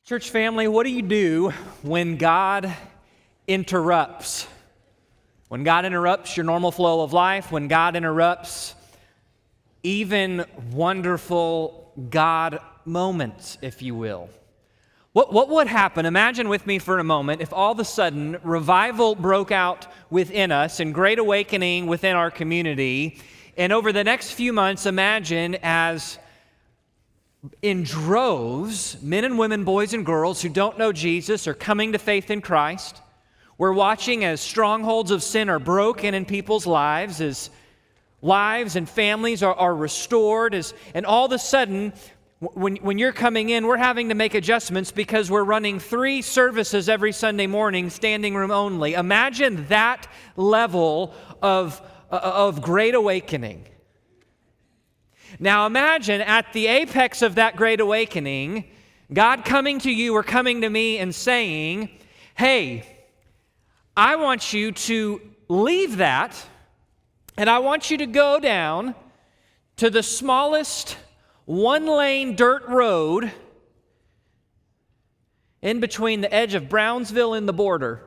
Church family, what do you do when God interrupts? When God interrupts your normal flow of life, when God interrupts even wonderful God moments, if you will. What would happen? Imagine with me for a moment if all of a sudden revival broke out within us and great awakening within our community. And over the next few months, imagine as in droves, men and women, boys and girls who don't know Jesus are coming to faith in Christ. We're watching as strongholds of sin are broken in people's lives, as lives and families are restored, and all of a sudden, when you're coming in, we're having to make adjustments because we're running 3 services every Sunday morning, standing room only. Imagine that level of great awakening. Now imagine at the apex of that great awakening, God coming to you or coming to me and saying, hey, I want you to leave that and I want you to go down to the smallest 1-lane dirt road in between the edge of Brownsville and the border.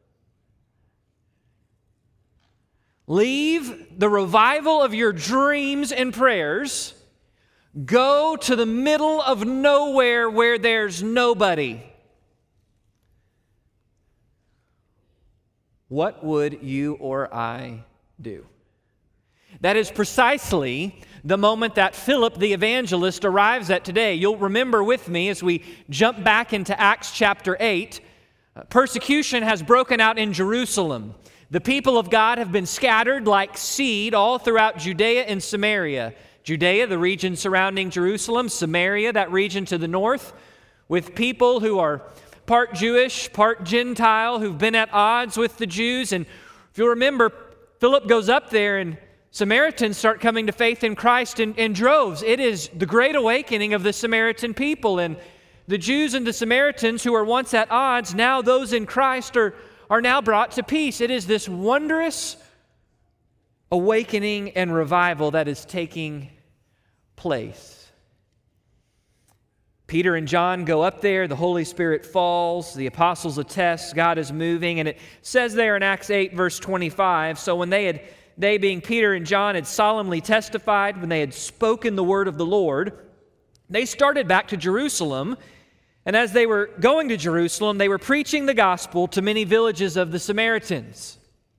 Leave the revival of your dreams and prayers. Go to the middle of nowhere where there's nobody. What would you or I do? That is precisely the moment that Philip the evangelist arrives at today. You'll remember with me as we jump back into Acts chapter 8, persecution has broken out in Jerusalem. The people of God have been scattered like seed all throughout Judea and Samaria. Judea, the region surrounding Jerusalem, Samaria, that region to the north, with people who are part Jewish, part Gentile, who've been at odds with the Jews. And if you'll remember, Philip goes up there and Samaritans start coming to faith in Christ in droves. It is the great awakening of the Samaritan people. And the Jews and the Samaritans who were once at odds, now those in Christ are now brought to peace. It is this wondrous awakening and revival that is taking place. Peter and John go up there, the Holy Spirit falls, the apostles attest, God is moving, and it says there in Acts 8, verse 25, so when they being Peter and John had solemnly testified, when they had spoken the word of the Lord, they started back to Jerusalem. And as they were going to Jerusalem, they were preaching the gospel to many villages of the Samaritans.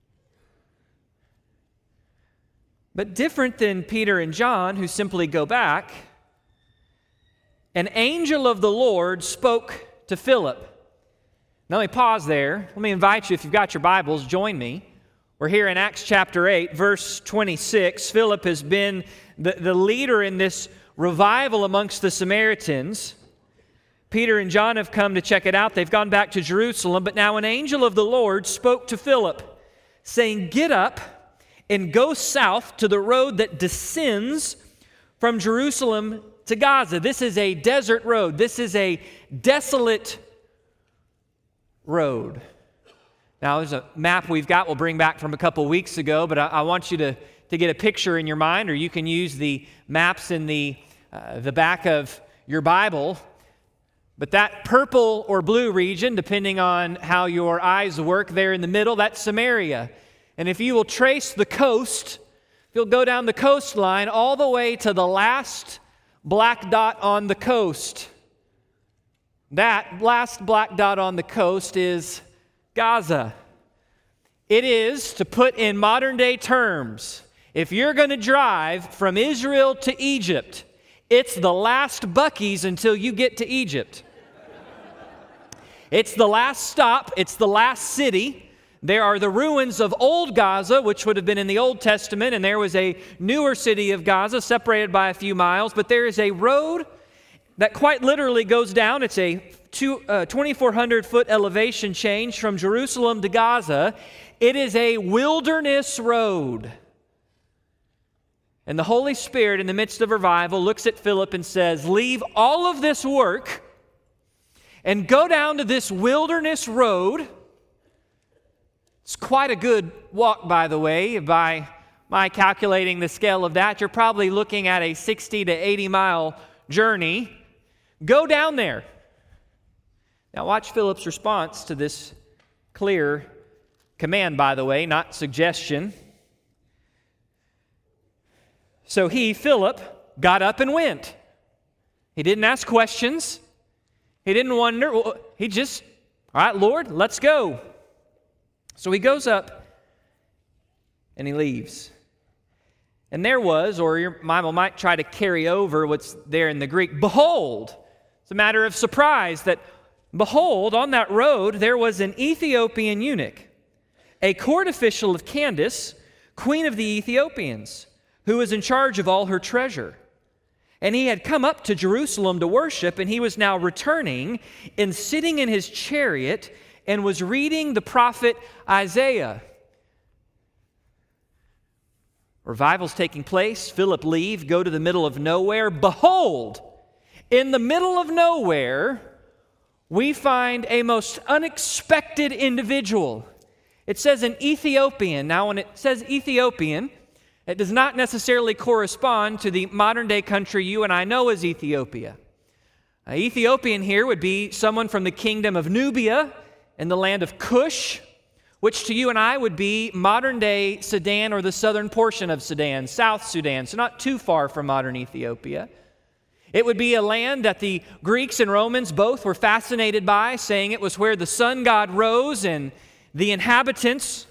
But different than Peter and John, who simply go back, an angel of the Lord spoke to Philip. Now let me pause there. Let me invite you, if you've got your Bibles, join me. We're here in Acts chapter 8, verse 26. Philip has been the leader in this revival amongst the Samaritans. Peter and John have come to check it out. They've gone back to Jerusalem. But now an angel of the Lord spoke to Philip, saying, get up and go south to the road that descends from Jerusalem to Gaza. This is a desert road. This is a desolate road. Now, there's a map we've got we'll bring back from a couple weeks ago, but I want you to get a picture in your mind, or you can use the maps in the back of your Bible. But that purple or blue region, depending on how your eyes work there in the middle, that's Samaria. And if you will trace the coast, if you'll go down the coastline all the way to the last black dot on the coast, that last black dot on the coast is Gaza. It is, to put in modern day terms, if you're going to drive from Israel to Egypt, it's the last Buc-ee's until you get to Egypt. It's the last stop. It's the last city. There are the ruins of old Gaza, which would have been in the Old Testament, and there was a newer city of Gaza separated by a few miles. But there is a road that quite literally goes down. It's a 2,400-foot elevation change from Jerusalem to Gaza. It is a wilderness road. And the Holy Spirit, in the midst of revival, looks at Philip and says, leave all of this work and go down to this wilderness road. It's quite a good walk, by the way. By my calculating the scale of that, you're probably looking at a 60 to 80 mile journey. Go down there. Now watch Philip's response to this clear command, by the way, not suggestion. So he, Philip, got up and went. He didn't ask questions. He didn't wonder. He just, all right, Lord, let's go. So he goes up and he leaves. And there was, or your Bible might try to carry over what's there in the Greek, behold. It's a matter of surprise that, behold, on that road there was an Ethiopian eunuch, a court official of Candace, queen of the Ethiopians, who was in charge of all her treasure. And he had come up to Jerusalem to worship, and he was now returning and sitting in his chariot and was reading the prophet Isaiah. Revival's taking place. Philip leave, go to the middle of nowhere. Behold, in the middle of nowhere, we find a most unexpected individual. It says an Ethiopian. Now, when it says Ethiopian, it does not necessarily correspond to the modern-day country you and I know as Ethiopia. Ethiopian here would be someone from the kingdom of Nubia and the land of Cush, which to you and I would be modern-day Sudan or the southern portion of Sudan, South Sudan, so not too far from modern Ethiopia. It would be a land that the Greeks and Romans both were fascinated by, saying it was where the sun god rose and the inhabitants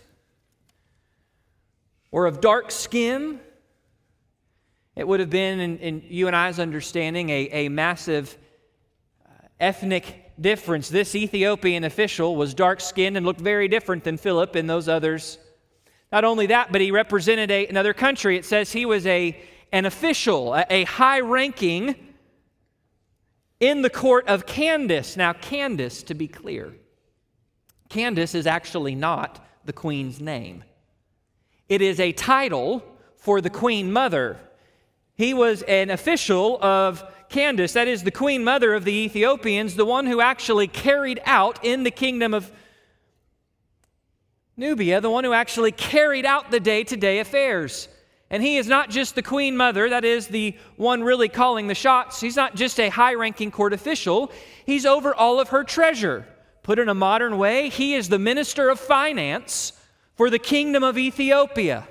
were of dark skin. It would have been, in you and I's understanding, a massive ethnic difference. This Ethiopian official was dark-skinned and looked very different than Philip and those others. Not only that, but he represented another country. It says he was an official, a high-ranking in the court of Candace. Now, Candace, to be clear, Candace is actually not the queen's name. It is a title for the queen mother. He was an official of Candace, that is the queen mother of the Ethiopians, the one who actually carried out in the kingdom of Nubia, the one who actually carried out the day-to-day affairs. And he is not just the queen mother, that is the one really calling the shots. He's not just a high-ranking court official. He's over all of her treasure. Put in a modern way, he is the minister of finance for the kingdom of Ethiopia.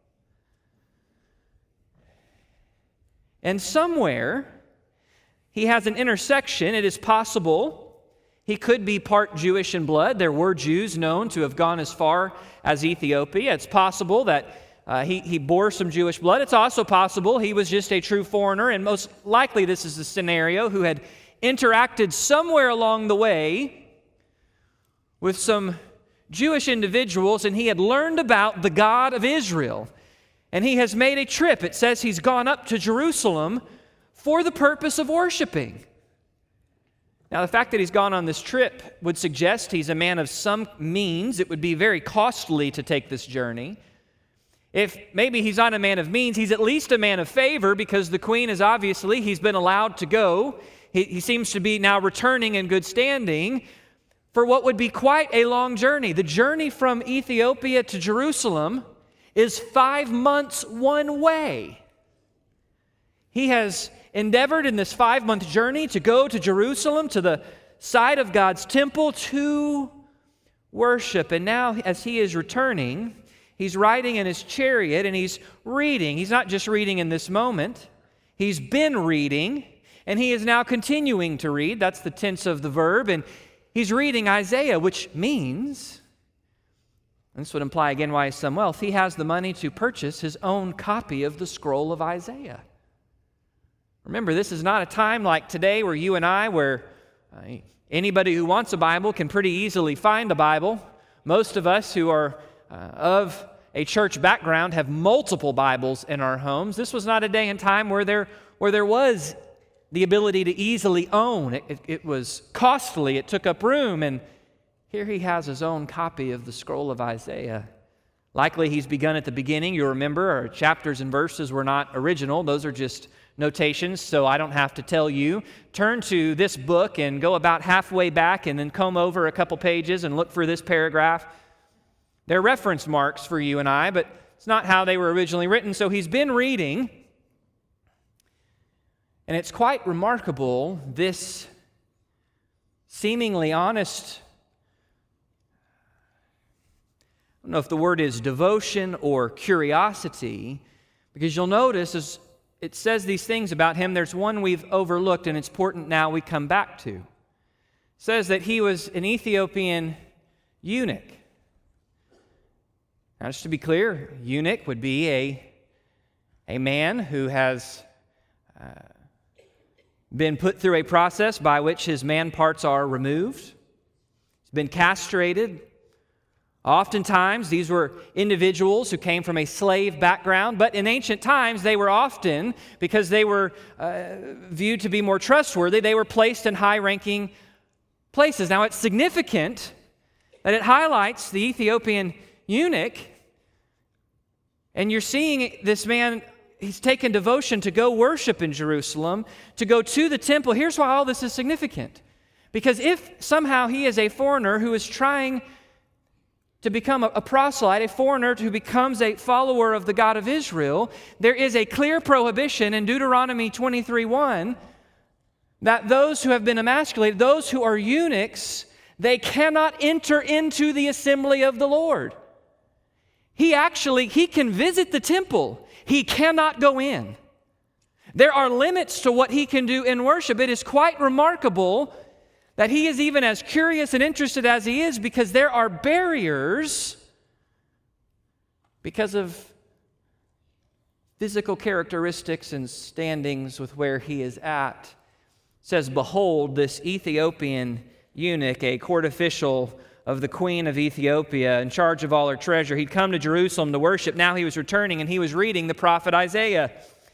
And somewhere, he has an intersection. It is possible he could be part Jewish in blood. There were Jews known to have gone as far as Ethiopia. It's possible that he bore some Jewish blood. It's also possible he was just a true foreigner, and most likely this is the scenario, who had interacted somewhere along the way with some Jewish individuals, and he had learned about the God of Israel. And he has made a trip. It says he's gone up to Jerusalem for the purpose of worshiping. Now, the fact that he's gone on this trip would suggest he's a man of some means. It would be very costly to take this journey. If maybe he's not a man of means, he's at least a man of favor, because the queen is obviously, he's been allowed to go. He seems to be now returning in good standing for what would be quite a long journey. The journey from Ethiopia to Jerusalem is 5 months one way. He has endeavored in this 5-month journey to go to Jerusalem, to the site of God's temple, to worship. And now, as he is returning, he's riding in his chariot and he's reading. He's not just reading in this moment. He's been reading, and he is now continuing to read. That's the tense of the verb. And he's reading Isaiah, which means, and this would imply again why he's some wealth, he has the money to purchase his own copy of the scroll of Isaiah. Remember, this is not a time like today where you and I, where anybody who wants a Bible can pretty easily find a Bible. Most of us who are of a church background have multiple Bibles in our homes. This was not a day and time where there was the ability to easily own. It was costly. It took up room. And here he has his own copy of the scroll of Isaiah. Likely he's begun at the beginning. You'll remember our chapters and verses were not original. Those are just notations, so I don't have to tell you. Turn to this book and go about halfway back and then comb over a couple pages and look for this paragraph. They're reference marks for you and I, but it's not how they were originally written. So he's been reading, and it's quite remarkable, this seemingly honest, I don't know if the word is devotion or curiosity, because you'll notice as it says these things about him, there's one we've overlooked, and it's important now we come back to. It says that he was an Ethiopian eunuch. Now, just to be clear, eunuch would be a man who has been put through a process by which his man parts are removed. He's been castrated. Oftentimes, these were individuals who came from a slave background, but in ancient times, they were often, because they were viewed to be more trustworthy, they were placed in high-ranking places. Now, it's significant that it highlights the Ethiopian eunuch, and you're seeing this man, he's taken devotion to go worship in Jerusalem, to go to the temple. Here's why all this is significant. Because if somehow he is a foreigner who is trying to become a proselyte, a foreigner who becomes a follower of the God of Israel, there is a clear prohibition in Deuteronomy 23:1 that those who have been emasculated, those who are eunuchs, they cannot enter into the assembly of the Lord. He can visit the temple. He cannot go in. There are limits to what he can do in worship. It is quite remarkable that he is even as curious and interested as he is, because there are barriers because of physical characteristics and standings with where he is at. It says, "Behold, this Ethiopian eunuch, a court official of the queen of Ethiopia, in charge of all her treasure. He'd come to Jerusalem to worship. Now he was returning, and he was reading the prophet Isaiah.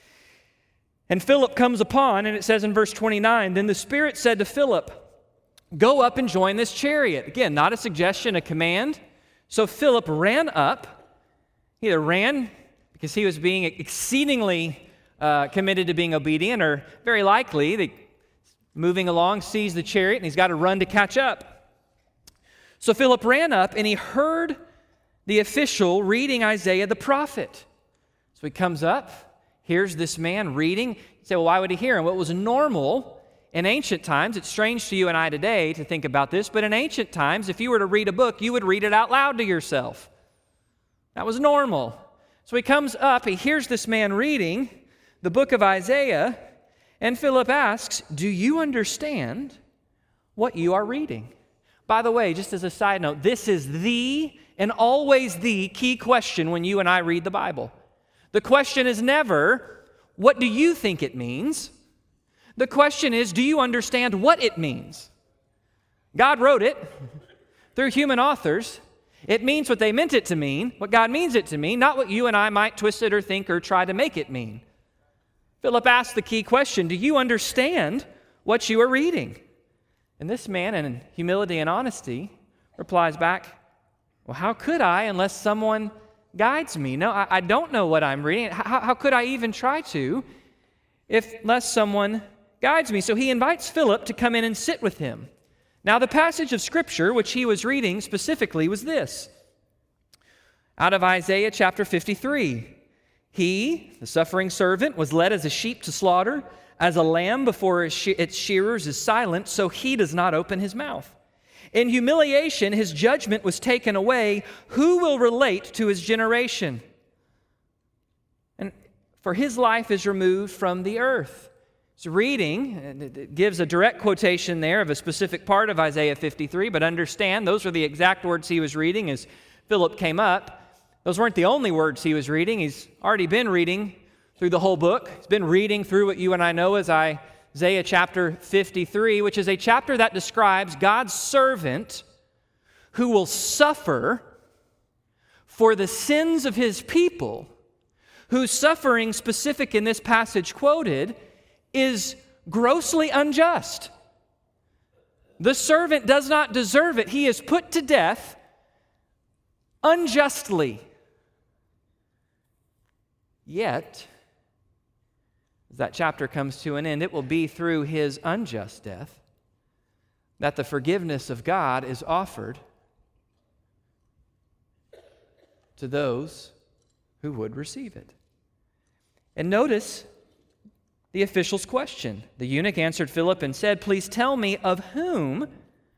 And Philip comes upon, and it says in verse 29, then the Spirit said to Philip, go up and join this chariot. Again, not a suggestion, a command. So Philip ran up. He either ran because he was being exceedingly committed to being obedient, or very likely, moving along, sees the chariot, and he's got to run to catch up. So Philip ran up, and he heard the official reading Isaiah the prophet. So he comes up, hears this man reading. You say, well, why would he hear him? Well, it was normal in ancient times. It's strange to you and I today to think about this, but in ancient times, if you were to read a book, you would read it out loud to yourself. That was normal. So he comes up, he hears this man reading the book of Isaiah, and Philip asks, do you understand what you are reading? By the way, just as a side note, this is the and always the key question when you and I read the Bible. The question is never, what do you think it means? The question is, do you understand what it means? God wrote it through human authors. It means what they meant it to mean, what God means it to mean, not what you and I might twist it or think or try to make it mean. Philip asked the key question, do you understand what you are reading? And this man, in humility and honesty, replies back, well, how could I unless someone guides me? No, I don't know what I'm reading. How could I even try to unless someone guides me? So he invites Philip to come in and sit with him. Now, the passage of Scripture which he was reading specifically was this. Out of Isaiah chapter 53, he, the suffering servant, was led as a sheep to slaughter, as a lamb before its shearers is silent, so he does not open his mouth. In humiliation, his judgment was taken away. Who will relate to his generation? And for his life is removed from the earth. It's reading, and it gives a direct quotation there of a specific part of Isaiah 53, but understand those are the exact words he was reading as Philip came up. Those weren't the only words he was reading. He's already been reading through the whole book. He's been reading through what you and I know as Isaiah chapter 53, which is a chapter that describes God's servant who will suffer for the sins of his people, whose suffering specific in this passage quoted is grossly unjust. The servant does not deserve it. He is put to death unjustly. Yet, as that chapter comes to an end, it will be through his unjust death that the forgiveness of God is offered to those who would receive it. And notice the official's question. The eunuch answered Philip and said, please tell me, of whom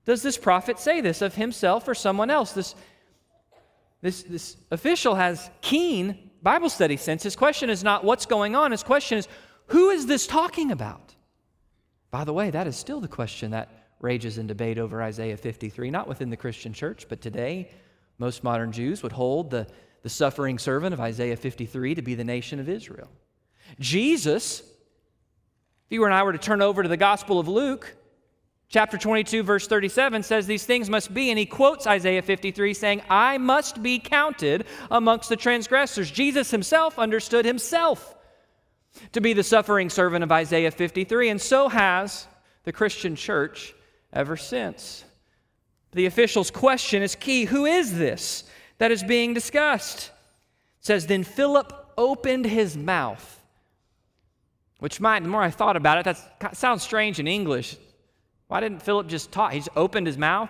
does this prophet say this of himself or someone else? This official has keen Bible study sense. His question is not what's going on. His question is, who is this talking about? By the way, that is still the question that rages in debate over Isaiah 53, not within the Christian church, but today most modern Jews would hold the suffering servant of Isaiah 53 to be the nation of Israel. Jesus, if you and I were to turn over to the Gospel of Luke, chapter 22, verse 37 says these things must be, and he quotes Isaiah 53 saying, I must be counted amongst the transgressors. Jesus himself understood himself to be the suffering servant of Isaiah 53, and so has the Christian church ever since. The official's question is key. Who is this that is being discussed? It says, then Philip opened his mouth, which the more I thought about it, that sounds strange in English. Why didn't Philip just talk? He just opened his mouth.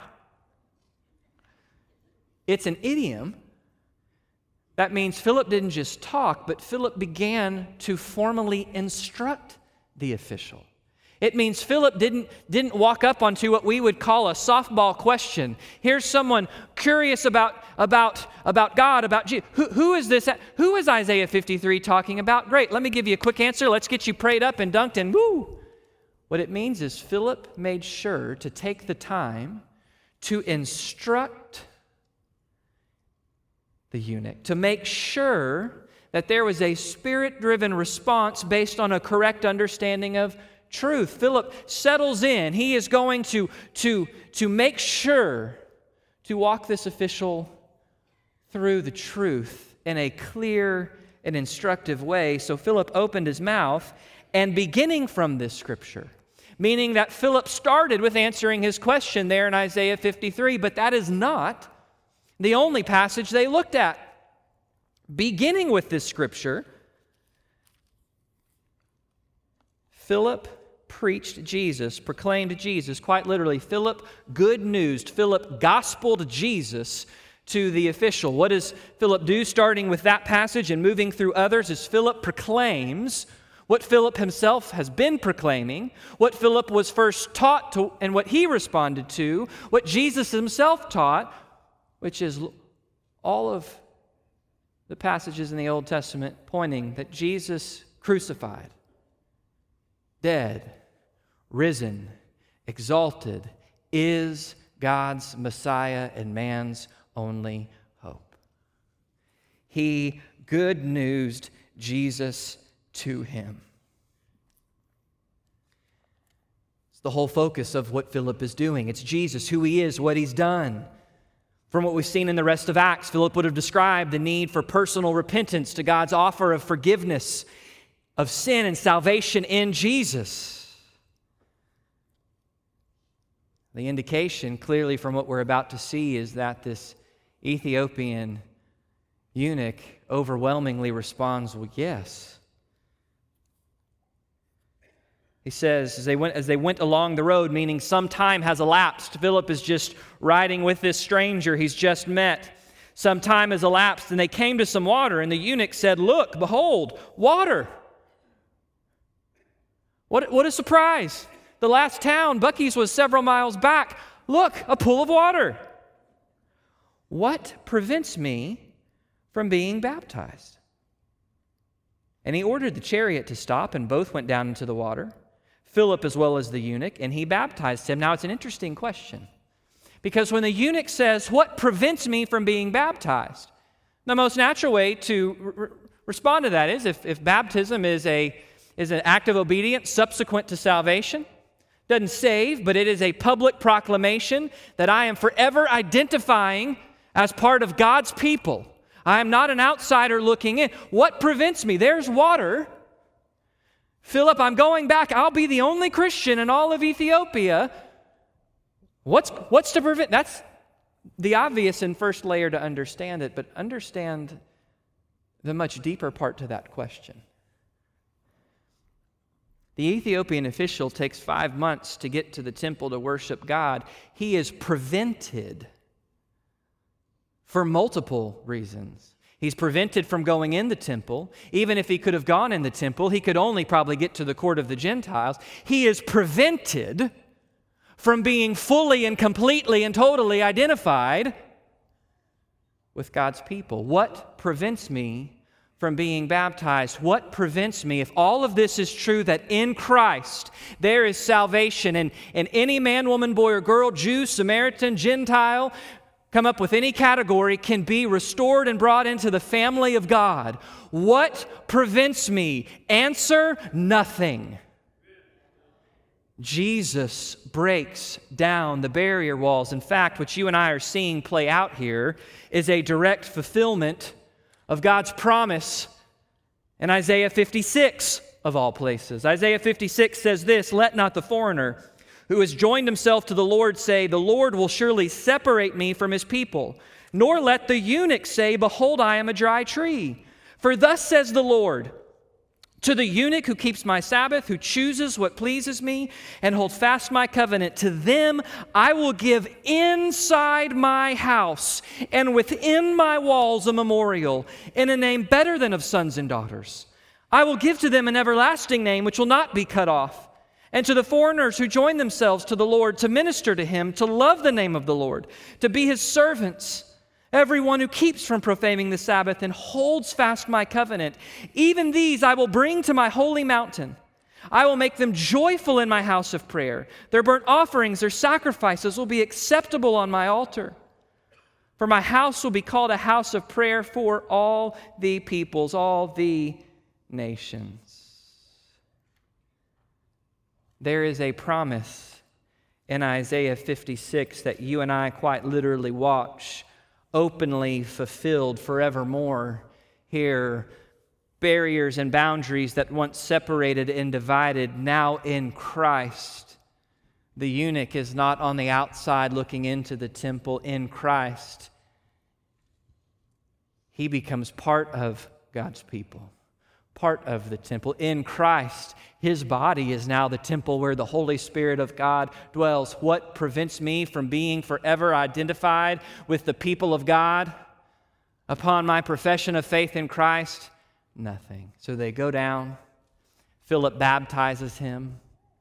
It's an idiom. That means Philip didn't just talk, but Philip began to formally instruct the official. It means Philip didn't walk up onto what we would call a softball question. Here's someone curious about God, about Jesus. Who is this? Who is Isaiah 53 talking about? Great, let me give you a quick answer. Let's get you prayed up and dunked and woo. What it means is Philip made sure to take the time to instruct the eunuch, to make sure that there was a spirit-driven response based on a correct understanding of truth. Philip settles in. He is going to make sure to walk this official through the truth in a clear and instructive way. So Philip opened his mouth, and beginning from this scripture, meaning that Philip started with answering his question there in Isaiah 53, but that is not the only passage they looked at. Beginning with this scripture, Philip preached Jesus, proclaimed Jesus, quite literally. Philip good newsed, Philip gospeled Jesus to the official. What does Philip do starting with that passage and moving through others? Is Philip proclaims what Philip himself has been proclaiming, what Philip was first taught to, and what he responded to, what Jesus himself taught, which is all of the passages in the Old Testament pointing that Jesus crucified, dead, risen, exalted, is God's Messiah and man's only hope. He good newsed Jesus to him. It's the whole focus of what Philip is doing. It's Jesus, who he is, what he's done. From what we've seen in the rest of Acts, Philip would have described the need for personal repentance to God's offer of forgiveness of sin and salvation in Jesus. The indication, clearly from what we're about to see, is that this Ethiopian eunuch overwhelmingly responds, well, yes. He says, as they went along the road, meaning some time has elapsed. Philip is just riding with this stranger he's just met. Some time has elapsed, and they came to some water, and the eunuch said, look, behold, water. What a surprise. The last town, Bucky's, was several miles back. Look, a pool of water. What prevents me from being baptized? And he ordered the chariot to stop, and both went down into the water, Philip as well as the eunuch, and he baptized him. Now, it's an interesting question, because when the eunuch says, what prevents me from being baptized? The most natural way to respond to that is if baptism is an act of obedience subsequent to salvation, doesn't save, but it is a public proclamation that I am forever identifying as part of God's people. I am not an outsider looking in. What prevents me? There's water. Philip, I'm going back. I'll be the only Christian in all of Ethiopia. What's to prevent? That's the obvious and first layer to understand it, but understand the much deeper part to that question. The Ethiopian official takes 5 months to get to the temple to worship God. He is prevented for multiple reasons. He's prevented from going in the temple. Even if he could have gone in the temple, he could only probably get to the court of the Gentiles. He is prevented from being fully and completely and totally identified with God's people? What prevents me from being baptized? What prevents me, if all of this is true, that in Christ there is salvation, and any man, woman, boy, or girl, Jew, Samaritan, Gentile, come up with any category, can be restored and brought into the family of God? What prevents me? Answer: nothing. Jesus breaks down the barrier walls. In fact, what you and I are seeing play out here is a direct fulfillment of God's promise in Isaiah 56, of all places. Isaiah 56 says this: "Let not the foreigner who has joined himself to the Lord say, 'The Lord will surely separate me from his people.' Nor let the eunuch say, 'Behold, I am a dry tree.' For thus says the Lord, to the eunuch who keeps my Sabbath, who chooses what pleases me, and holds fast my covenant, to them I will give inside my house and within my walls a memorial, in a name better than of sons and daughters. I will give to them an everlasting name which will not be cut off. And to the foreigners who join themselves to the Lord, to minister to him, to love the name of the Lord, to be his servants, everyone who keeps from profaning the Sabbath and holds fast my covenant, even these I will bring to my holy mountain. I will make them joyful in my house of prayer. Their burnt offerings, their sacrifices will be acceptable on my altar. For my house will be called a house of prayer for all the peoples," all the nations. There is a promise in Isaiah 56 that you and I quite literally watch openly fulfilled forevermore here. Barriers and boundaries that once separated and divided, now in Christ. The eunuch is not on the outside looking into the temple. In Christ, he becomes part of God's people, part of the temple. In Christ, his body is now the temple where the Holy Spirit of God dwells. What prevents me from being forever identified with the people of God upon my profession of faith in Christ? Nothing. So they go down. Philip baptizes him.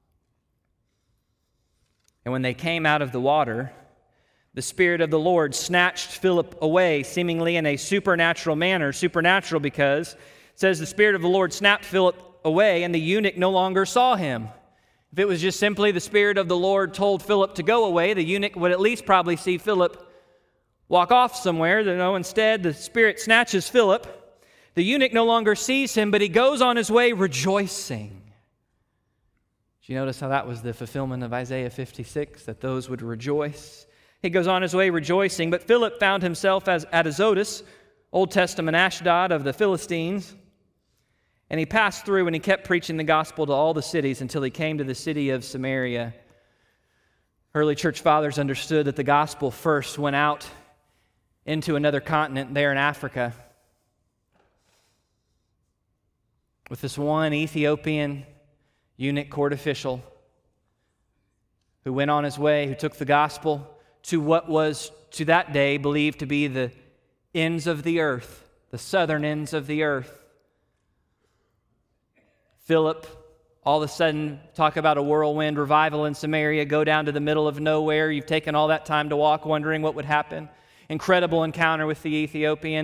And when they came out of the water, the Spirit of the Lord snatched Philip away, seemingly in a supernatural manner. Supernatural because it says the Spirit of the Lord snapped Philip away, and the eunuch no longer saw him. If it was just simply the Spirit of the Lord told Philip to go away, the eunuch would at least probably see Philip walk off somewhere. No, instead, the Spirit snatches Philip. The eunuch no longer sees him, but he goes on his way rejoicing. Do you notice how that was the fulfillment of Isaiah 56, that those would rejoice? He goes on his way rejoicing, but Philip found himself at Azotus, Old Testament Ashdod of the Philistines. And he passed through and he kept preaching the gospel to all the cities until he came to the city of Samaria. Early church fathers understood that the gospel first went out into another continent there in Africa with this one Ethiopian eunuch court official who went on his way, who took the gospel to what was to that day believed to be the ends of the earth, the southern ends of the earth. Philip, all of a sudden, talk about a whirlwind revival in Samaria, go down to the middle of nowhere. You've taken all that time to walk, wondering what would happen. Incredible encounter with the Ethiopian.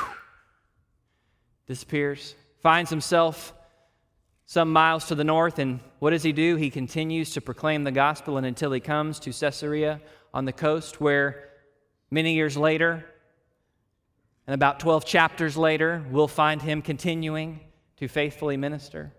Disappears. Finds himself some miles to the north, and what does he do? He continues to proclaim the gospel, and until he comes to Caesarea on the coast, where many years later, and about 12 chapters later, we'll find him continuing to faithfully minister.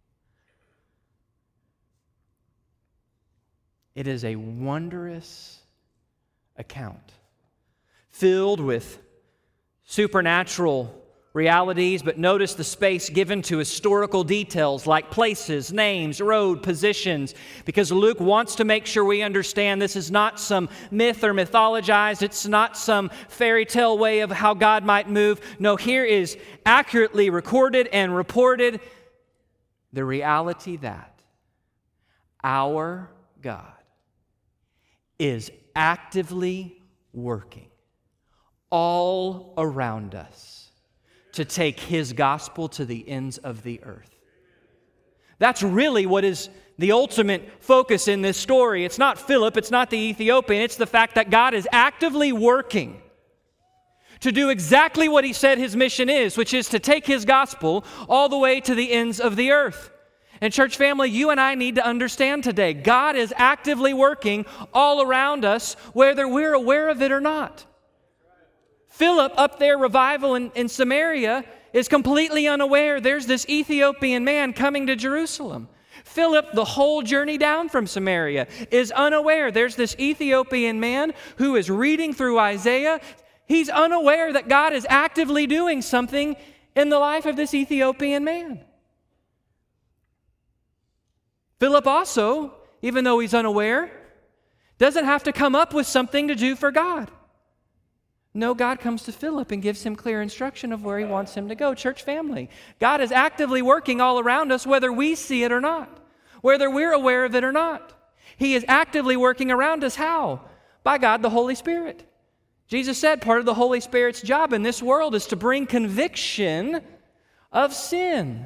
It is a wondrous account filled with supernatural realities, but notice the space given to historical details like places, names, road, positions, because Luke wants to make sure we understand this is not some myth or mythologized. It's not some fairy tale way of how God might move. No, here is accurately recorded and reported the reality that our God is actively working all around us to take His gospel to the ends of the earth. That's really what is the ultimate focus in this story. It's not Philip, it's not the Ethiopian, it's the fact that God is actively working to do exactly what he said his mission is, which is to take his gospel all the way to the ends of the earth. And church family, you and I need to understand today, God is actively working all around us, whether we're aware of it or not. Philip up there, revival in Samaria, is completely unaware there's this Ethiopian man coming to Jerusalem. Philip, the whole journey down from Samaria, is unaware there's this Ethiopian man who is reading through Isaiah. He's unaware that God is actively doing something in the life of this Ethiopian man. Philip also, even though he's unaware, doesn't have to come up with something to do for God. No, God comes to Philip and gives him clear instruction of where he wants him to go. Church family, God is actively working all around us whether we see it or not, whether we're aware of it or not. He is actively working around us. How? By God, the Holy Spirit. Jesus said part of the Holy Spirit's job in this world is to bring conviction of sin.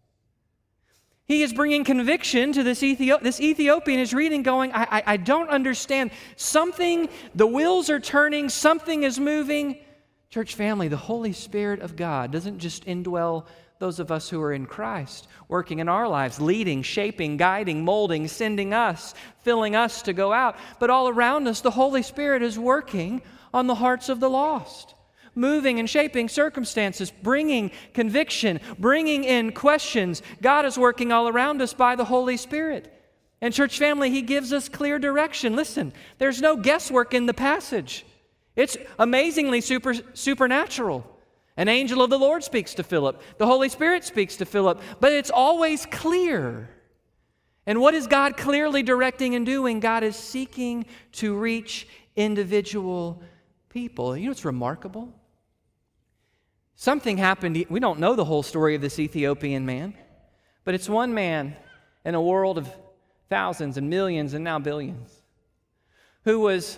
He is bringing conviction to this Ethiopian is reading going, I don't understand. Something, the wheels are turning, something is moving. Church family, the Holy Spirit of God doesn't just indwell those of us who are in Christ, working in our lives, leading, shaping, guiding, molding, sending us, filling us to go out. But all around us, the Holy Spirit is working on the hearts of the lost, moving and shaping circumstances, bringing conviction, bringing in questions. God is working all around us by the Holy Spirit. And church family, He gives us clear direction. Listen, there's no guesswork in the passage. It's amazingly supernatural. An angel of the Lord speaks to Philip. The Holy Spirit speaks to Philip. But it's always clear. And what is God clearly directing and doing? God is seeking to reach individual people. You know what's remarkable? Something happened. We don't know the whole story of this Ethiopian man, but it's one man in a world of thousands and millions and now billions who was,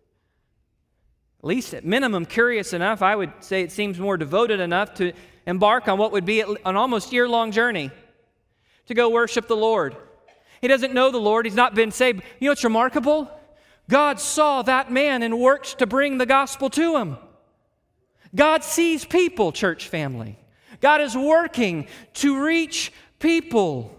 at least at minimum, curious enough. I would say it seems more devoted enough to embark on what would be an almost year-long journey to go worship the Lord. He doesn't know the Lord. He's not been saved. You know what's remarkable? God saw that man and worked to bring the gospel to him. God sees people, church family. God is working to reach people.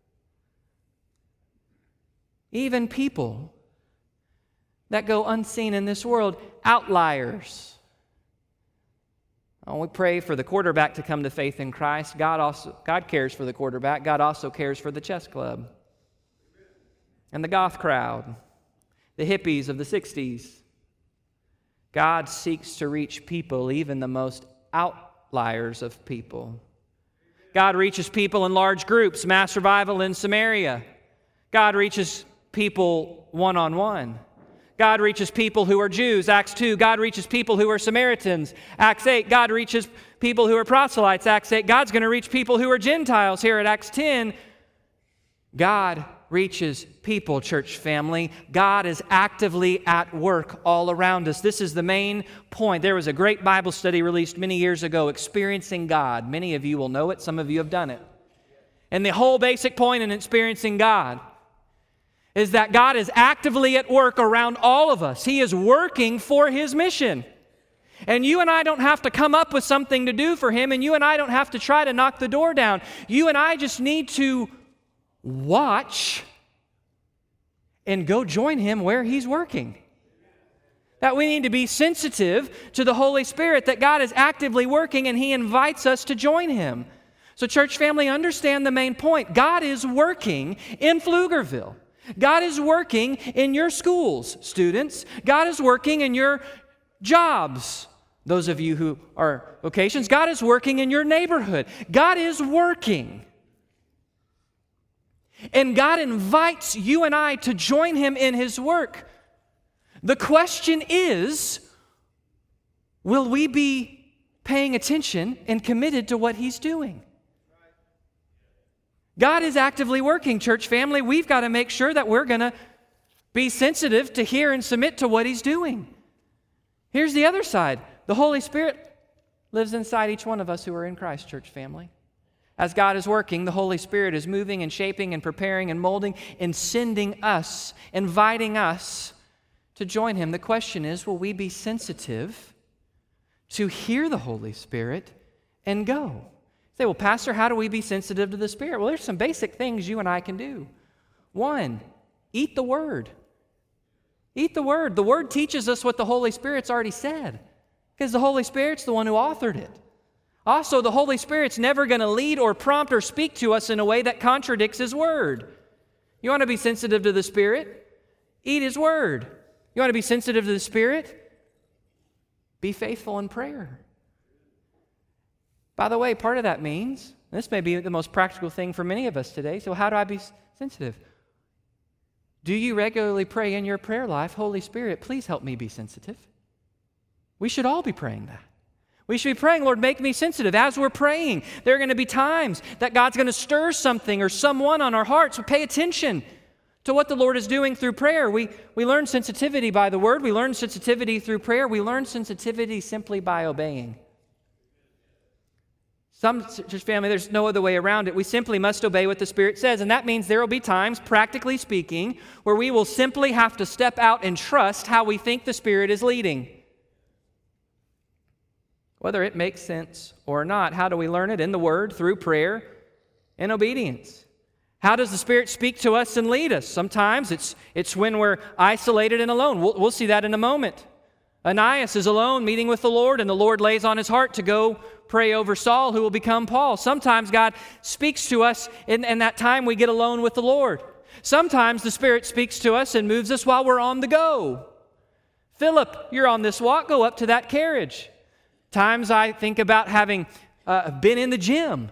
Even people that go unseen in this world, outliers. Oh, we pray for the quarterback to come to faith in Christ. God cares for the quarterback. God also cares for the chess club and the goth crowd, the hippies of the 60s. God seeks to reach people, even the most outliers of people. God reaches people in large groups, mass revival in Samaria. God reaches people one-on-one. God reaches people who are Jews, Acts 2. God reaches people who are Samaritans, Acts 8. God reaches people who are proselytes, Acts 8. God's going to reach people who are Gentiles here at Acts 10. God reaches people, church family. God is actively at work all around us. This is the main point. There was a great Bible study released many years ago, Experiencing God. Many of you will know it. Some of you have done it. And the whole basic point in experiencing God is that God is actively at work around all of us. He is working for His mission. And you and I don't have to come up with something to do for Him, and you and I don't have to try to knock the door down. You and I just need to watch and go join Him where He's working. That we need to be sensitive to the Holy Spirit, that God is actively working and He invites us to join Him. So church family, understand the main point. God is working in Pflugerville. God is working in your schools, students. God is working in your jobs. Those of you who are vocations, God is working in your neighborhood. God is working. And God invites you and I to join Him in His work. The question is, will we be paying attention and committed to what He's doing? God is actively working, church family. We've got to make sure that we're going to be sensitive to hear and submit to what He's doing. Here's the other side. The Holy Spirit lives inside each one of us who are in Christ, church family. As God is working, the Holy Spirit is moving and shaping and preparing and molding and sending us, inviting us to join Him. The question is, will we be sensitive to hear the Holy Spirit and go? You say, well, Pastor, how do we be sensitive to the Spirit? Well, there's some basic things you and I can do. One, eat the Word. Eat the Word. The Word teaches us what the Holy Spirit's already said, because the Holy Spirit's the one who authored it. Also, the Holy Spirit's never going to lead or prompt or speak to us in a way that contradicts His Word. You want to be sensitive to the Spirit? Eat His Word. You want to be sensitive to the Spirit? Be faithful in prayer. By the way, part of that means, this may be the most practical thing for many of us today, so how do I be sensitive? Do you regularly pray in your prayer life, Holy Spirit, please help me be sensitive? We should all be praying that. We should be praying, Lord, make me sensitive. As we're praying, there are going to be times that God's going to stir something or someone on our hearts. So pay attention to what the Lord is doing through prayer. We learn sensitivity by the Word. We learn sensitivity through prayer. We learn sensitivity simply by obeying. Some church family, there's no other way around it. We simply must obey what the Spirit says. And that means there will be times, practically speaking, where we will simply have to step out and trust how we think the Spirit is leading. Whether it makes sense or not. How do we learn it? In the Word, through prayer and obedience. How does the Spirit speak to us and lead us? Sometimes it's when we're isolated and alone. We'll see that in a moment. Ananias is alone meeting with the Lord, and the Lord lays on his heart to go pray over Saul, who will become Paul. Sometimes God speaks to us in that time we get alone with the Lord. Sometimes the Spirit speaks to us and moves us while we're on the go. Philip, you're on this walk, go up to that carriage. Times I think about having been in the gym.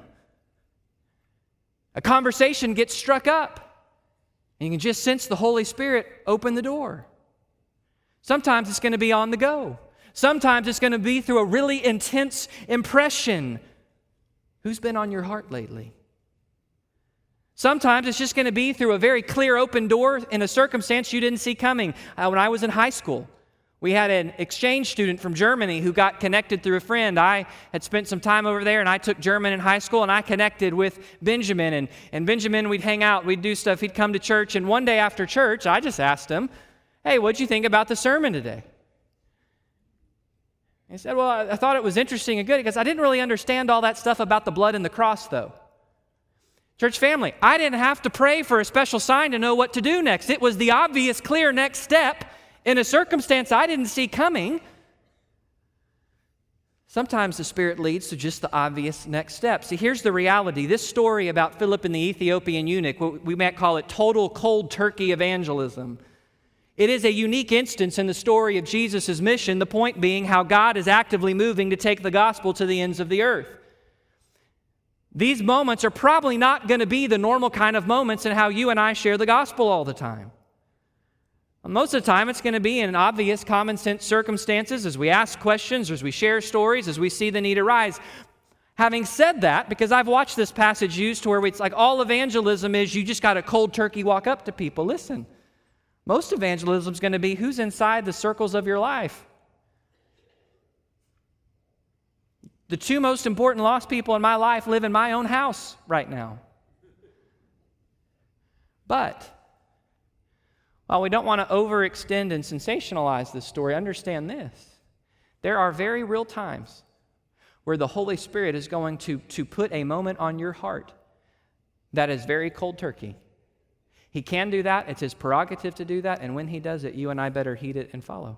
A conversation gets struck up, and you can just sense the Holy Spirit open the door. Sometimes it's going to be on the go. Sometimes it's going to be through a really intense impression. Who's been on your heart lately? Sometimes it's just going to be through a very clear open door in a circumstance you didn't see coming. When I was in high school, we had an exchange student from Germany who got connected through a friend. I had spent some time over there, and I took German in high school, and I connected with Benjamin. And Benjamin, we'd hang out, we'd do stuff, he'd come to church, and one day after church, I just asked him, hey, what'd you think about the sermon today? He said, well, I thought it was interesting and good, because I didn't really understand all that stuff about the blood and the cross, though. Church family, I didn't have to pray for a special sign to know what to do next. It was the obvious, clear next step in a circumstance I didn't see coming. Sometimes the Spirit leads to just the obvious next step. See, here's the reality. This story about Philip and the Ethiopian eunuch, we might call it total cold turkey evangelism. It is a unique instance in the story of Jesus' mission, the point being how God is actively moving to take the gospel to the ends of the earth. These moments are probably not going to be the normal kind of moments in how you and I share the gospel all the time. Most of the time, it's going to be in obvious, common sense circumstances as we ask questions, as we share stories, as we see the need arise. Having said that, because I've watched this passage used to where it's like all evangelism is you just got a cold turkey walk up to people. Listen, most evangelism is going to be who's inside the circles of your life. The two most important lost people in my life live in my own house right now. But while we don't want to overextend and sensationalize this story, understand this. There are very real times where the Holy Spirit is going to put a moment on your heart that is very cold turkey. He can do that. It's His prerogative to do that. And when He does it, you and I better heed it and follow.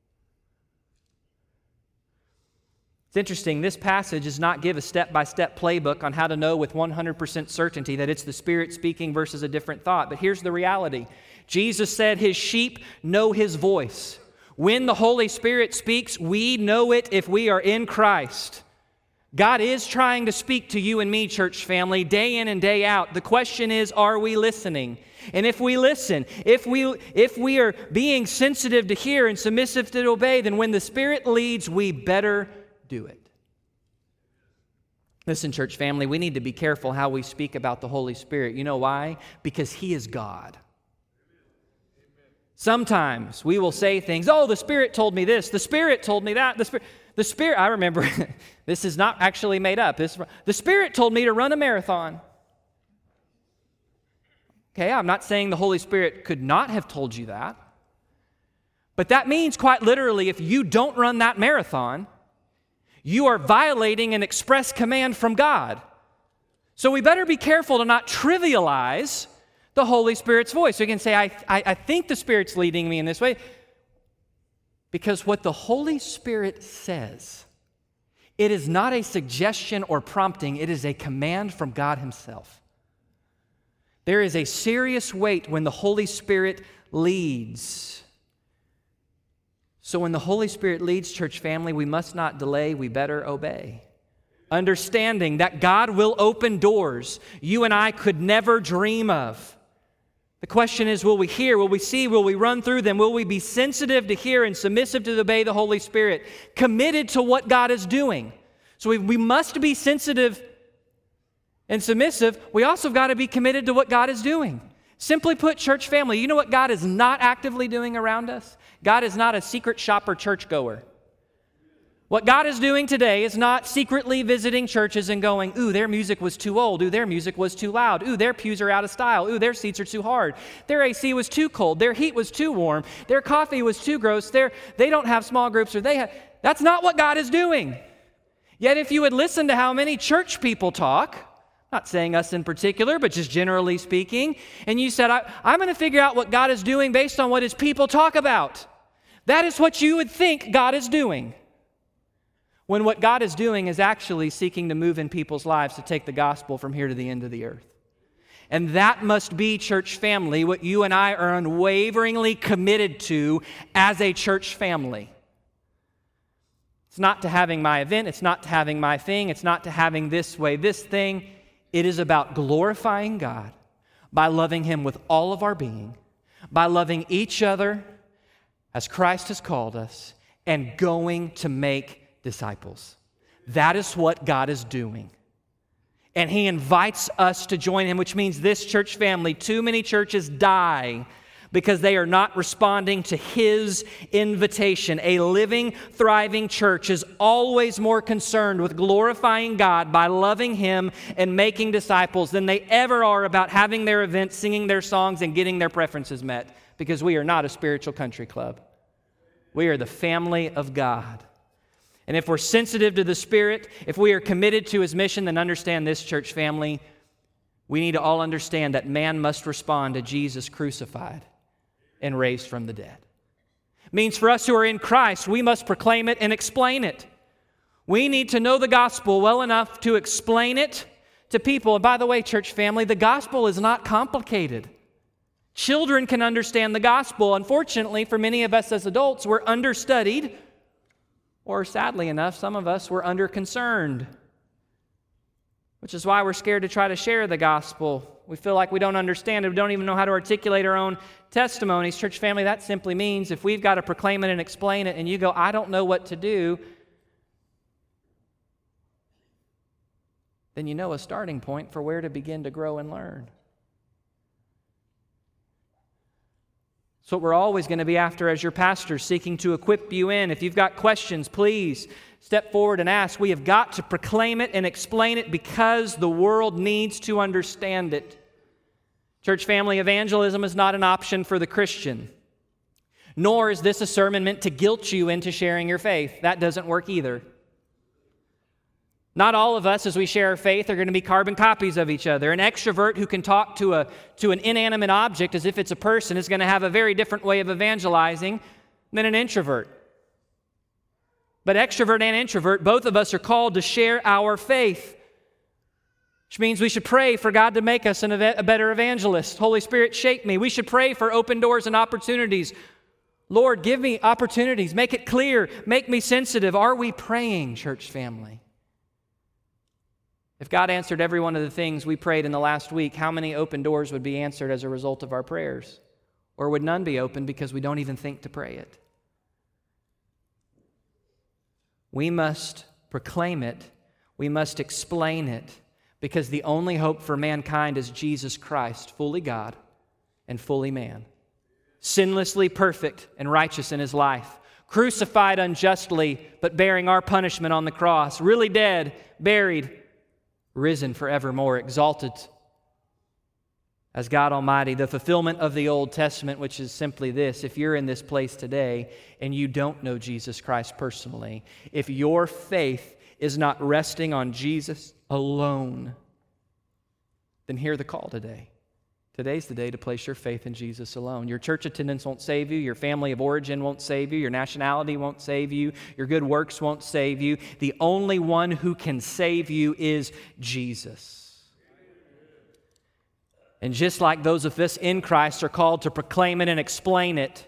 It's interesting, this passage does not give a step-by-step playbook on how to know with 100% certainty that it's the Spirit speaking versus a different thought. But here's the reality. Jesus said His sheep know His voice. When the Holy Spirit speaks, we know it if we are in Christ. God is trying to speak to you and me, church family, day in and day out. The question is, are we listening? And if we listen, if we are being sensitive to hear and submissive to obey, then when the Spirit leads, we better do it. Listen, church family, we need to be careful how we speak about the Holy Spirit. You know why? Because He is God. Sometimes we will say things, oh, the Spirit told me this, the Spirit told me that. The Spirit, I remember, this is not actually made up. The Spirit told me to run a marathon. Okay, I'm not saying the Holy Spirit could not have told you that. But that means quite literally, if you don't run that marathon, you are violating an express command from God. So we better be careful to not trivialize the Holy Spirit's voice. So you can say, I think the Spirit's leading me in this way. Because what the Holy Spirit says, it is not a suggestion or prompting, it is a command from God Himself. There is a serious weight when the Holy Spirit leads. So when the Holy Spirit leads, church family, we must not delay, we better obey. Understanding that God will open doors you and I could never dream of. The question is, will we hear, will we see, will we run through them? Will we be sensitive to hear and submissive to obey the Holy Spirit, committed to what God is doing? So we must be sensitive and submissive. We also have got to be committed to what God is doing. Simply put, church family, you know what God is not actively doing around us? God is not a secret shopper churchgoer. What God is doing today is not secretly visiting churches and going, ooh, their music was too old. Ooh, their music was too loud. Ooh, their pews are out of style. Ooh, their seats are too hard. Their AC was too cold. Their heat was too warm. Their coffee was too gross. They don't have small groups. That's not what God is doing. Yet if you would listen to how many church people talk, not saying us in particular, but just generally speaking, and you said, I'm going to figure out what God is doing based on what His people talk about. That is what you would think God is doing. When what God is doing is actually seeking to move in people's lives to take the gospel from here to the end of the earth. And that must be, church family, what you and I are unwaveringly committed to as a church family. It's not to having my event, it's not to having my thing, it's not to having this way, this thing. It is about glorifying God by loving Him with all of our being, by loving each other as Christ has called us, and going to make disciples. That is what God is doing. And He invites us to join Him, which means this church family, too many churches die because they are not responding to His invitation. A living, thriving church is always more concerned with glorifying God by loving Him and making disciples than they ever are about having their events, singing their songs, and getting their preferences met, because we are not a spiritual country club. We are the family of God. And if we're sensitive to the Spirit, if we are committed to His mission, then understand this, church family, we need to all understand that man must respond to Jesus crucified and raised from the dead. It means for us who are in Christ, we must proclaim it and explain it. We need to know the gospel well enough to explain it to people. And by the way, church family, the gospel is not complicated. Children can understand the gospel. Unfortunately, for many of us as adults, we're understudied, or sadly enough, some of us were under-concerned, which is why we're scared to try to share the gospel. We feel like we don't understand it. We don't even know how to articulate our own testimonies. Church family, that simply means if we've got to proclaim it and explain it, and you go, I don't know what to do, then you know a starting point for where to begin to grow and learn. It's what we're always going to be after as your pastor, seeking to equip you in. If you've got questions, please step forward and ask. We have got to proclaim it and explain it because the world needs to understand it. Church family, evangelism is not an option for the Christian, nor is this a sermon meant to guilt you into sharing your faith. That doesn't work either. Not all of us, as we share our faith, are going to be carbon copies of each other. An extrovert who can talk to an inanimate object as if it's a person is going to have a very different way of evangelizing than an introvert. But extrovert and introvert, both of us are called to share our faith, which means we should pray for God to make us a better evangelist. Holy Spirit, shape me. We should pray for open doors and opportunities. Lord, give me opportunities. Make it clear. Make me sensitive. Are we praying, church family? If God answered every one of the things we prayed in the last week, how many open doors would be answered as a result of our prayers? Or would none be open because we don't even think to pray it? We must proclaim it. We must explain it, because the only hope for mankind is Jesus Christ, fully God and fully man, sinlessly perfect and righteous in His life, crucified unjustly, but bearing our punishment on the cross, really dead, buried, risen forevermore, exalted as God Almighty, the fulfillment of the Old Testament, which is simply this: if you're in this place today and you don't know Jesus Christ personally, if your faith is not resting on Jesus alone, then hear the call today. Today's the day to place your faith in Jesus alone. Your church attendance won't save you. Your family of origin won't save you. Your nationality won't save you. Your good works won't save you. The only one who can save you is Jesus. And just like those of us in Christ are called to proclaim it and explain it,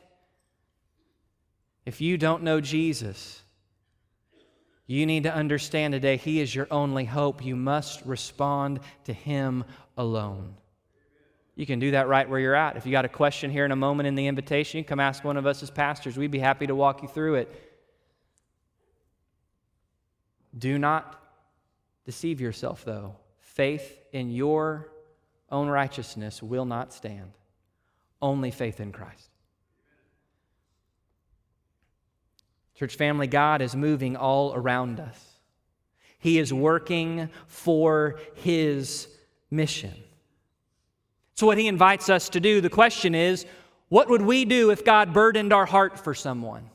if you don't know Jesus, you need to understand today He is your only hope. You must respond to Him alone. You can do that right where you're at. If you got a question here in a moment in the invitation, you can come ask one of us as pastors. We'd be happy to walk you through it. Do not deceive yourself, though. Faith in your own righteousness will not stand. Only faith in Christ. Church family, God is moving all around us. He is working for His mission. So what He invites us to do, the question is, what would we do if God burdened our heart for someone?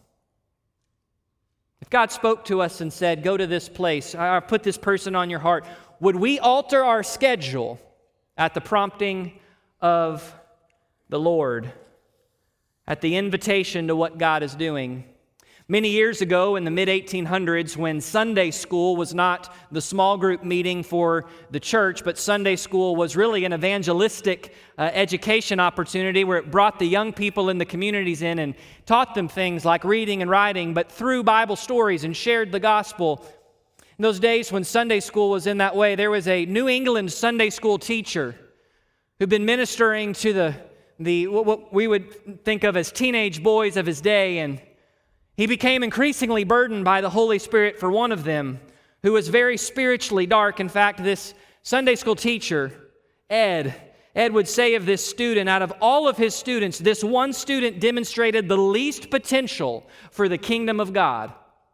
If God spoke to us and said, go to this place, I put this person on your heart, would we alter our schedule at the prompting of the Lord, at the invitation to what God is doing? Many years ago in the mid-1800s, when Sunday school was not the small group meeting for the church, but Sunday school was really an evangelistic education opportunity where it brought the young people in the communities in and taught them things like reading and writing, but through Bible stories, and shared the gospel. In those days when Sunday school was in that way, there was a New England Sunday school teacher who'd been ministering to the what we would think of as teenage boys of his day, and he became increasingly burdened by the Holy Spirit for one of them who was very spiritually dark. In fact, this Sunday school teacher, Ed would say of this student, out of all of his students, this one student demonstrated the least potential for the kingdom of God.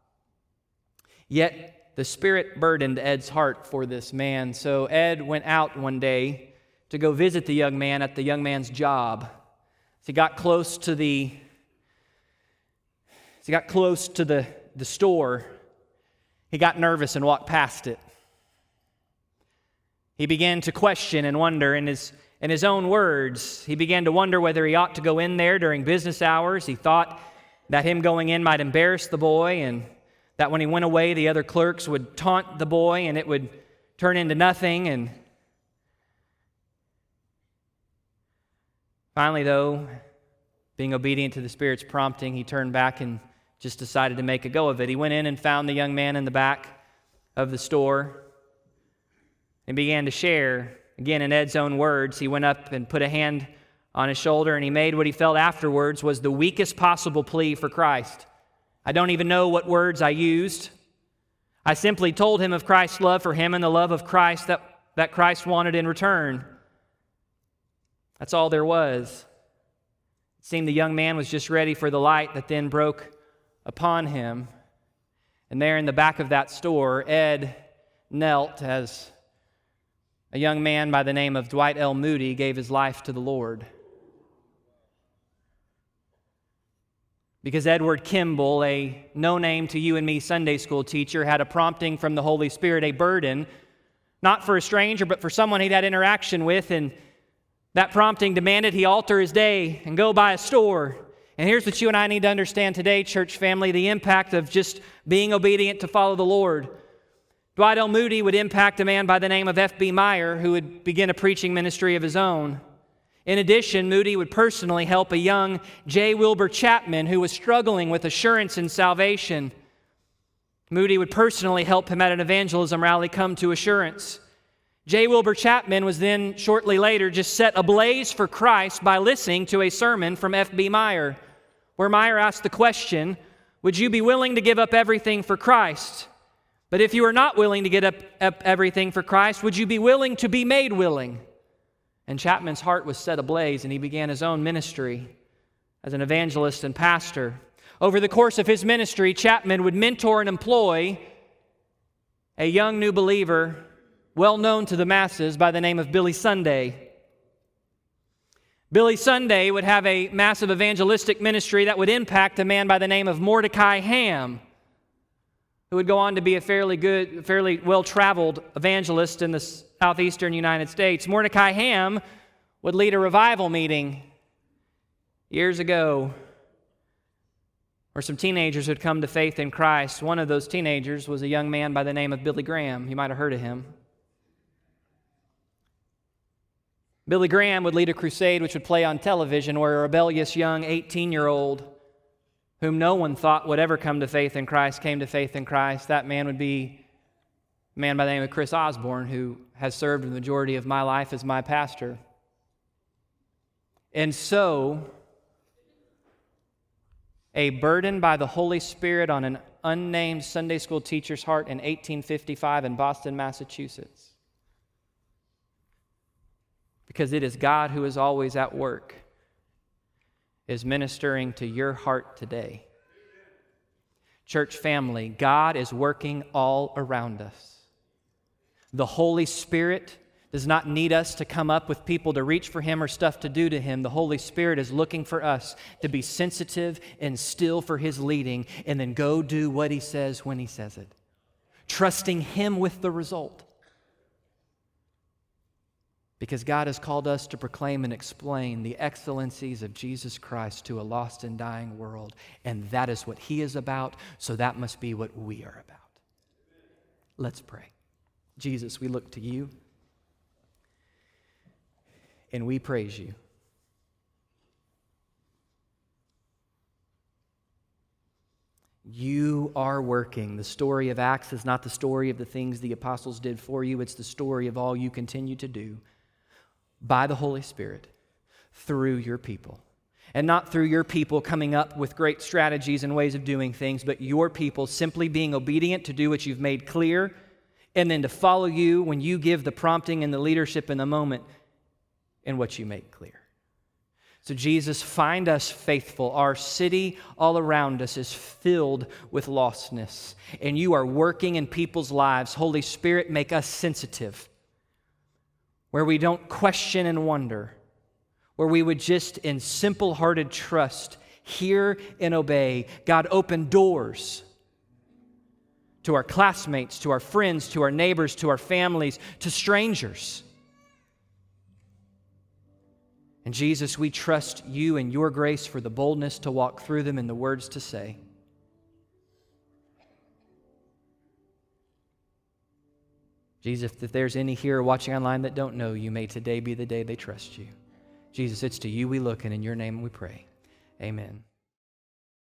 Yet the Spirit burdened Ed's heart for this man. So Ed went out one day to go visit the young man at the young man's job. As he got close to the store, he got nervous and walked past it. He began to question and wonder. In his own words, he began to wonder whether he ought to go in there during business hours. He thought that him going in might embarrass the boy, and that when he went away, the other clerks would taunt the boy and it would turn into nothing. And finally, though, being obedient to the Spirit's prompting, he turned back and just decided to make a go of it. He went in and found the young man in the back of the store and began to share. Again, in Ed's own words, he went up and put a hand on his shoulder, and he made what he felt afterwards was the weakest possible plea for Christ. I don't even know what words I used. I simply told him of Christ's love for him and the love of Christ that Christ wanted in return. That's all there was. It seemed the young man was just ready for the light that then broke upon him. And there in the back of that store, Ed knelt as a young man by the name of Dwight L. Moody gave his life to the Lord. Because Edward Kimball, a no-name to you and me Sunday school teacher, had a prompting from the Holy Spirit, a burden, not for a stranger, but for someone he'd had interaction with, and that prompting demanded he alter his day and go by a store. And here's what you and I need to understand today, church family, the impact of just being obedient to follow the Lord. Dwight L. Moody would impact a man by the name of F.B. Meyer, who would begin a preaching ministry of his own. In addition, Moody would personally help a young J. Wilbur Chapman who was struggling with assurance in salvation. Moody would personally help him at an evangelism rally come to assurance. J. Wilbur Chapman was then, shortly later, just set ablaze for Christ by listening to a sermon from F.B. Meyer, where Meyer asked the question, would you be willing to give up everything for Christ? But if you are not willing to give up everything for Christ, would you be willing to be made willing? And Chapman's heart was set ablaze, and he began his own ministry as an evangelist and pastor. Over the course of his ministry, Chapman would mentor and employ a young new believer, well known to the masses by the name of Billy Sunday. Billy Sunday would have a massive evangelistic ministry that would impact a man by the name of Mordecai Ham, who would go on to be a fairly well-traveled evangelist in the southeastern United States. Mordecai Ham would lead a revival meeting years ago where some teenagers had come to faith in Christ. One of those teenagers was a young man by the name of Billy Graham. You might have heard of him. Billy Graham would lead a crusade which would play on television where a rebellious young 18-year-old whom no one thought would ever come to faith in Christ came to faith in Christ. That man would be a man by the name of Chris Osborne, who has served the majority of my life as my pastor. And so, a burden by the Holy Spirit on an unnamed Sunday school teacher's heart in 1855 in Boston, Massachusetts, because it is God who is always at work, is ministering to your heart today. Church family, God is working all around us. The Holy Spirit does not need us to come up with people to reach for Him or stuff to do to Him. The Holy Spirit is looking for us to be sensitive and still for His leading, and then go do what He says when He says it, trusting Him with the result. Because God has called us to proclaim and explain the excellencies of Jesus Christ to a lost and dying world. And that is what He is about, so that must be what we are about. Let's pray. Jesus, we look to You, and we praise You. You are working. The story of Acts is not the story of the things the apostles did for You. It's the story of all You continue to do by the Holy Spirit through Your people. And not through Your people coming up with great strategies and ways of doing things, but Your people simply being obedient to do what You've made clear, and then to follow You when You give the prompting and the leadership in the moment in what You make clear. So Jesus, find us faithful. Our city all around us is filled with lostness, and You are working in people's lives. Holy Spirit, make us sensitive, where we don't question and wonder, where we would just in simple-hearted trust hear and obey. God, open doors to our classmates, to our friends, to our neighbors, to our families, to strangers. And Jesus, we trust You and Your grace for the boldness to walk through them and the words to say. Jesus, if there's any here watching online that don't know You, may today be the day they trust You. Jesus, it's to You we look, and in Your name we pray. Amen.